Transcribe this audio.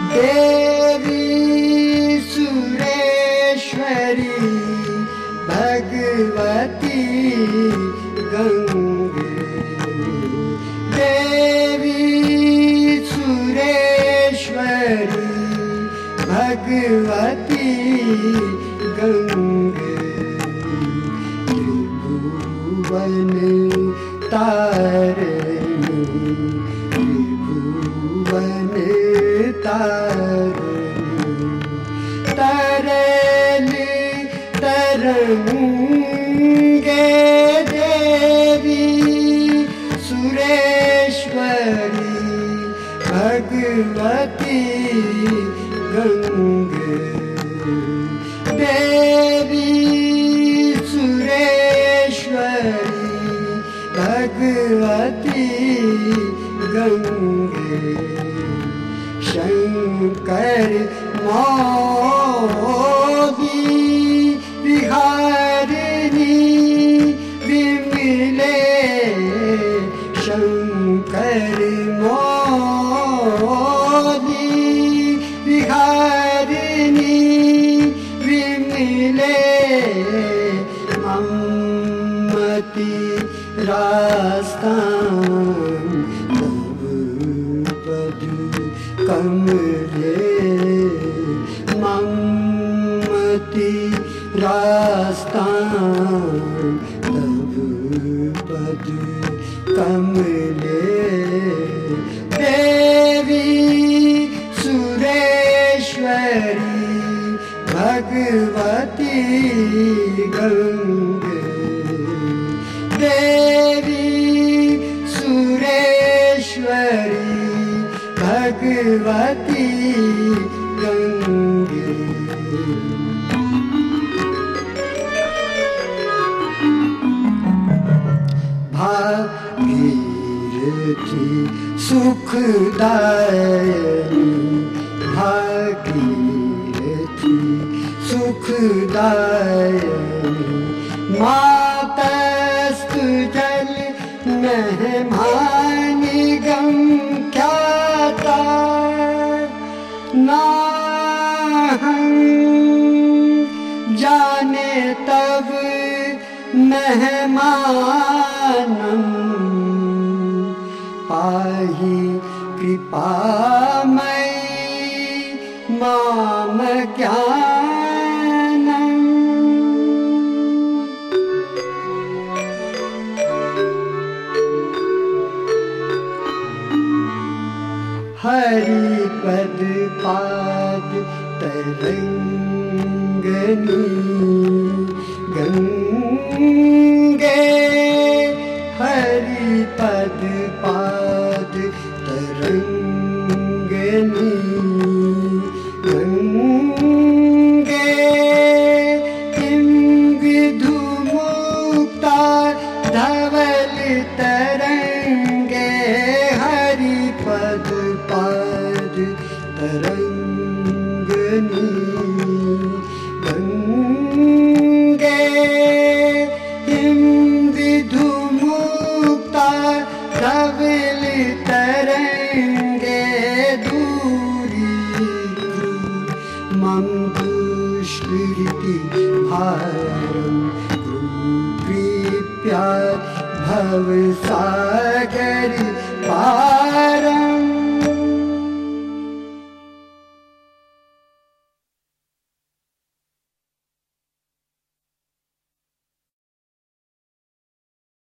देवी सुरेश्वरी भगवती गंगे, देवी सुरेश्वरी भगवती गंगे, त्रिभुवन तारिणी, त्रिभुवन तारिणी, तरली तरंगे देवी सुरेश्वरी भगवती गंगे, देवी सुरेश्वरी भगवती गंगे, शंकर मोदी विहारिणी विमले, शंकर मोदी विहारिणी विमले, मम्मति रास्तान तव पद कमले, मम्मति रास्तान तव पद कमले, देवी सुरेश्वरी भगवती गंगे, देवी सुरेश्वरी भगवती गंगे। भागीरथी सुखदायिनी, भागीरथी सुखदायिनी, मातस्तु जल मेहमानी गम ख्याता, नाहं जाने तब मेहमानम, पाहि कृपामयी माम ज्ञानम। हरि पद पाद तरंगनी गंगे, हरि पद पाद तरंगनी गंगे, किं विधु मुक्ता धवल तरंगे, हरि पद पाद तरंगनी गंगे, किं विधु मुक्ता धवल तरंगे, दूरी मम दुष्कृति भारम, कृपया भव सागर पार।